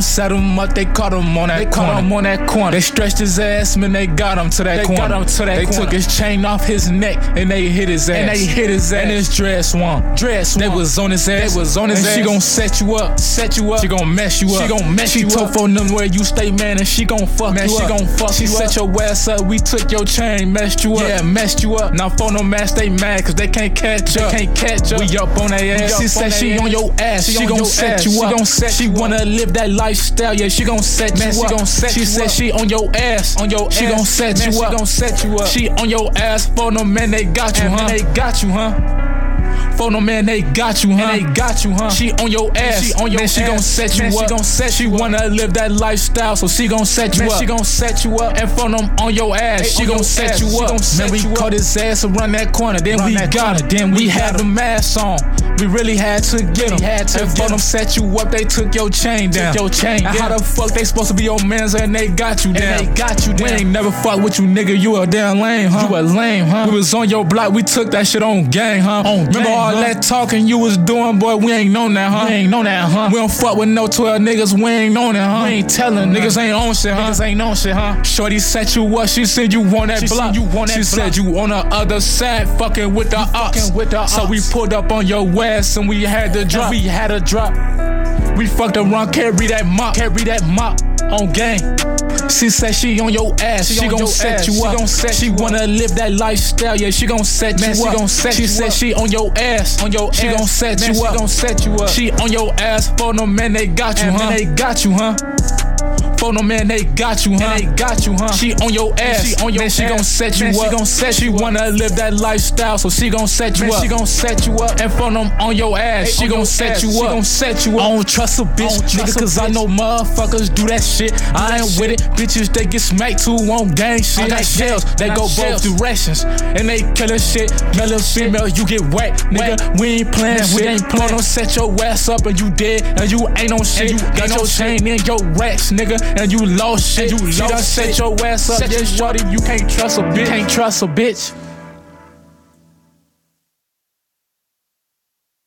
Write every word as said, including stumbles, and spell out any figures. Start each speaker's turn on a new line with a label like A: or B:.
A: set him up, they caught him on that
B: they
A: corner.
B: Caught him on that corner.
A: They stretched his ass, man, they got him to that
B: they
A: corner.
B: Got him to that
A: they
B: corner.
A: took his chain off his neck and they hit his ass.
B: And they hit his ass.
A: And his dread swung.
B: Dread swung.
A: They was on his ass.
B: They was on his
A: and
B: ass.
A: she gon' set you up.
B: Set you up.
A: She gon' mess you up.
B: She gon' mess
A: she
B: you up.
A: She told for them where you stay, man, and she gon' fuck
B: man,
A: you
B: she
A: up.
B: Gon fuck
A: she
B: you
A: set
B: up.
A: your ass up. We took your chain, messed you up.
B: Yeah, messed you up.
A: Now phone no match, they mad cause they can't catch
B: they
A: up.
B: Can't catch up.
A: We up on their ass. She said she on your ass. She,
B: she
A: gon'
B: gon'
A: set
B: ass.
A: you
B: she
A: up.
B: Gon set
A: she
B: you
A: wanna
B: up.
A: live that lifestyle. Yeah, she gon' set
B: man,
A: you
B: she
A: up.
B: Gon set
A: she
B: you
A: said
B: up.
A: she on your ass.
B: On your
A: she
B: ass.
A: gon' set
B: man,
A: you
B: she
A: up.
B: She gon' set you up.
A: She on your ass. For no man, they got you,
B: and
A: huh?
B: Man, they got you, huh?
A: For no man, they got you, huh?
B: And they got you, huh?
A: She on your ass.
B: She on your
A: man, she
B: ass.
A: gon' set you
B: man,
A: up.
B: She gon' set
A: she
B: you
A: wanna
B: up.
A: live that lifestyle, so she gon' set you
B: man,
A: up.
B: She gon' set you up.
A: And for them on your ass,
B: hey,
A: she
B: gon'
A: gon' set
B: ass.
A: you up.
B: Man,
A: we caught his ass around that corner. Then
B: Run
A: we
B: that
A: got
B: corner.
A: him.
B: Then we,
A: we
B: got
A: had
B: him.
A: the mask on. We really had to get him.
B: Had to
A: and for them set you up, they took your chain down.
B: Took your chain
A: and
B: down.
A: how the fuck they supposed to be your mans and they got you down?
B: And they got you down.
A: We ain't never fuck with you, nigga. You a damn lame, huh?
B: You a lame, huh?
A: We was on your block. We took that shit on gang, huh?
B: On
A: Remember
B: gang,
A: all
B: huh?
A: that talking you was doing, boy? We ain't known that, huh?
B: We ain't known that, huh?
A: We don't fuck with no twelve niggas. We ain't known that, huh?
B: We ain't telling
A: niggas ain't on shit, huh?
B: Niggas ain't on shit, huh?
A: Shorty set you up. She said you on that
B: she
A: block.
B: You on that
A: she
B: block.
A: said you on the other side, fucking with the ops.
B: With the
A: so
B: ops.
A: we pulled up on your ass and we had to drop.
B: And we had to drop.
A: We fucked around, carry that mop,
B: carry that mop on gang.
A: She said she on your ass, she,
B: she
A: gon' set
B: ass.
A: you up.
B: She gon' set
A: she
B: you
A: wanna
B: up.
A: live that lifestyle, yeah. She gon' set
B: man,
A: you
B: she
A: up.
B: Gon set
A: she
B: you
A: said
B: up.
A: she on your ass,
B: on your
A: she
B: ass.
A: gon' set
B: man,
A: you up.
B: She gon' set you up.
A: She on your ass for no man, they got you,
B: and
A: huh?
B: Man, they got you, huh?
A: For no man, they got you, huh?
B: And they got you, huh?
A: She on your ass,
B: she on your
A: man, she
B: ass.
A: gon' set you
B: man,
A: up.
B: She gon' set
A: she
B: you
A: wanna
B: up.
A: live that lifestyle, so she gon' set you
B: man,
A: up.
B: She gon' set you up.
A: And for them on your ass,
B: hey,
A: she gon' set
B: ass.
A: you
B: she
A: up.
B: She gon' set you up.
A: I don't trust a bitch,
B: trust
A: nigga, cause
B: a
A: I
B: bitch.
A: know motherfuckers do that shit. Do I ain't
B: shit.
A: with it. Bitches, they get smacked too on gang shit.
B: I
A: Got
B: got
A: shells,
B: gang.
A: they
B: I
A: go
B: got
A: both
B: shells.
A: directions. And they killin' shit. Male or female, you get whacked, nigga.
B: Whack.
A: We ain't playin'
B: Man,
A: shit.
B: we ain't
A: Playing. Don't set your ass up and you dead. And you ain't on shit.
B: you
A: Got
B: ain't
A: your
B: on
A: chain in your racks, nigga. And you lost shit.
B: And you
A: She
B: lost
A: done set
B: shit.
A: your ass up.
B: Set
A: Yeah,
B: you
A: shorty, you can't trust a bitch.
B: Can't trust a bitch.